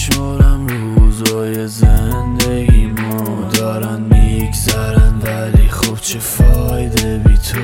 میشمارم روزای زندگیمو دارن میگذرن، ولی خب چه فایده بی تو.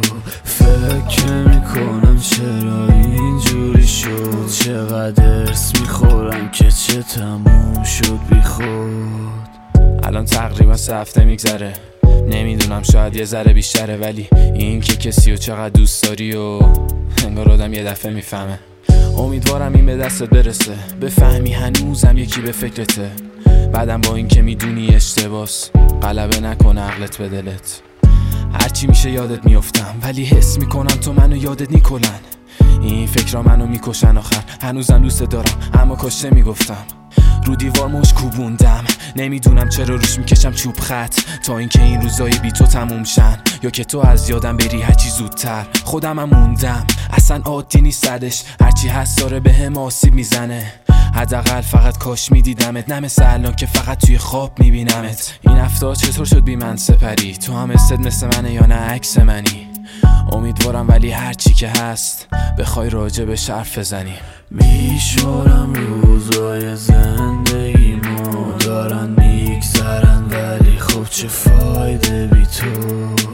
فکر میکنم چرا اینجوری شد، چقدر ارس میخورم که چه تموم شد بی خود. الان تقریبا 3 هفته میگذره، نمیدونم شاید یه ذره بیشتره، ولی این که کسی رو چقدر دوست داری و انگار آدم یه دفعه میفهمه. امیدوارم این به دستت برسه، بفهمی هنوزم یکی به فکرته. بعدم با این که میدونی اشتباس، غلبه نکنه عقلت به دلت. هرچی میشه یادت میافتم، ولی حس میکنم تو منو یادت نیکلن. این فکرها منو میکشن، آخر هنوزم دوست دارم اما کاش نمیگفتم. رو دیوار مش کوبوندم، نمیدونم چرا روش میکشم چوب خط، تا اینکه این روزای بی تو تموم شن، یا که تو از یادم بری هرچی زودتر. خودمم موندم، اصلا عادی نیست صدش، هرچی هست داره بهم آسیب میزنه. حداقل فقط کاش میدیدمت، نه مثل الان که فقط توی خواب میبینمت. این هفته چطور شد بی من سپری؟ تو هم حست مثل منه یا نه عکس منی؟ امیدوارم ولی هرچی که هست بخوای راجع به حرف بزنی. میشمارم روزای زندگیمو دارن میگذرن، ولی خب چه فایده بی تو.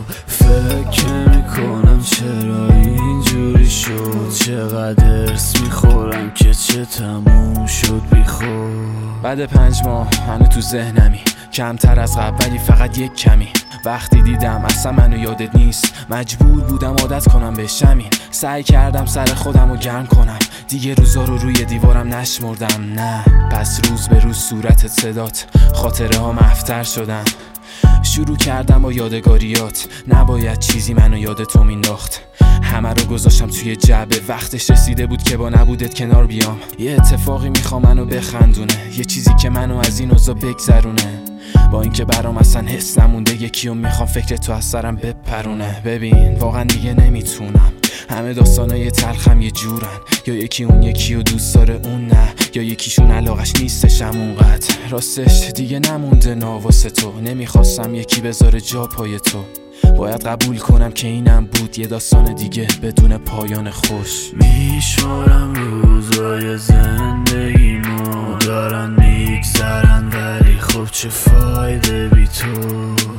فکر میکنم چرا اینجوری شد، چقدر ارس میخورم که چه تموم شد بی خود. بعد 5 ماه هنو تو ذهنمی، کمتر از قبل ولی فقط یک کمی. وقتی دیدم اصلا منو یادت نیست، مجبور بودم عادت کنم به شمین. سعی کردم سر خودم رو گرم کنم، دیگه روزا رو روی دیوارم نشمردم. نه پس روز به روز صورتت صدات، خاطره ها مفتر شدن. شروع کردم با یادگاریات، نباید چیزی منو یاد تو مینداخت. همه رو گذاشتم توی جعبه، وقتش رسیده بود که با نبودت کنار بیام. یه اتفاقی میخوام منو بخندونه، یه چیزی که منو از این اوضاع بگذرونه. با اینکه برام اصلا حس نمونده، یکیو میخوام فکر تو از سرم بپرونه. ببین واقعا دیگه نمیتونم، همه داستانای تلخم یه جورن، یا یکی اون یکی رو دوست داره اون نه، یا یکیشون علاقش نیستشم اونقدر. راستش دیگه نمونده ناواسه تو، نمیخواستم یکی بذاره جا پای تو. باید قبول کنم که اینم بود یه داستان دیگه بدون پایان خوش. میشمارم روزای زندگیمو دارن میگذرن، ولی خب چه فایده بی تو.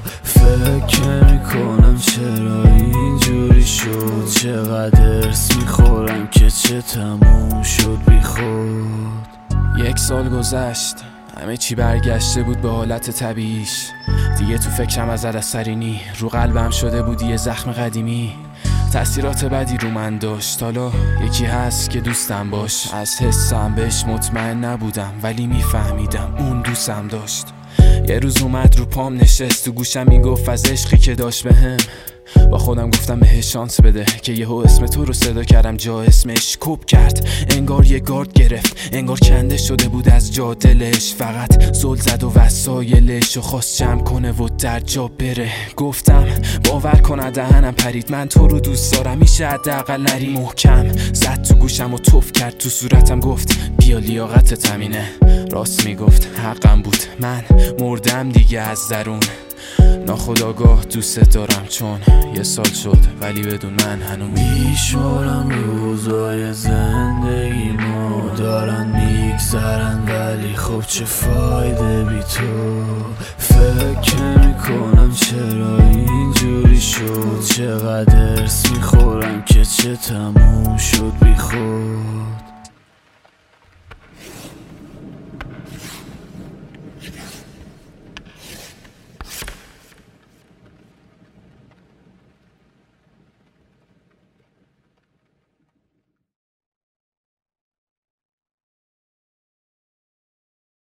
فکر میکنم چرا اینجوری شد، چقدر ارس میخورم که چه تموم شد بی خود. 1 سال گذشت، همه چی برگشته بود به حالت طبیعیش. دیگه تو فکرم از اثرینی، رو قلبم شده بود یه زخم قدیمی. تأثیرات بدی رو من داشت، حالا یکی هست که دوستم باش. از حسم بهش مطمئن نبودم، ولی میفهمیدم اون دوستم داشت. یه روز اومد رو پام نشست، تو گوشم میگفت از عشقی که داشت بهم. با خودم گفتم بهش شانس بده، که یهو اسم تو رو صدا کردم جا اسمش. کوب کرد انگار یه گارد گرفت، انگار کنده شده بود از جا دلش. فقط زل زد و وسایلش و خواست جمع کنه و در جا بره. گفتم باور کن دهنم پرید، من تو رو دوست دارم، میشه حداقل نری. محکم زد تو گوشم و توف کرد تو صورتم، گفت بیا لیاقتت همینه. راست میگفت، حقم بود، من مردم دیگه از درون. ناخودآگاه دوست دارم چون 1 سال شد، ولی بدون من هنوز. میشمارم روزای زندگیمو دارن میگذرن، ولی خب چه فایده بی تو. فکر میکنم چرا اینجوری شد، چقدر ارس میخورم که چه تموم شد بی خود.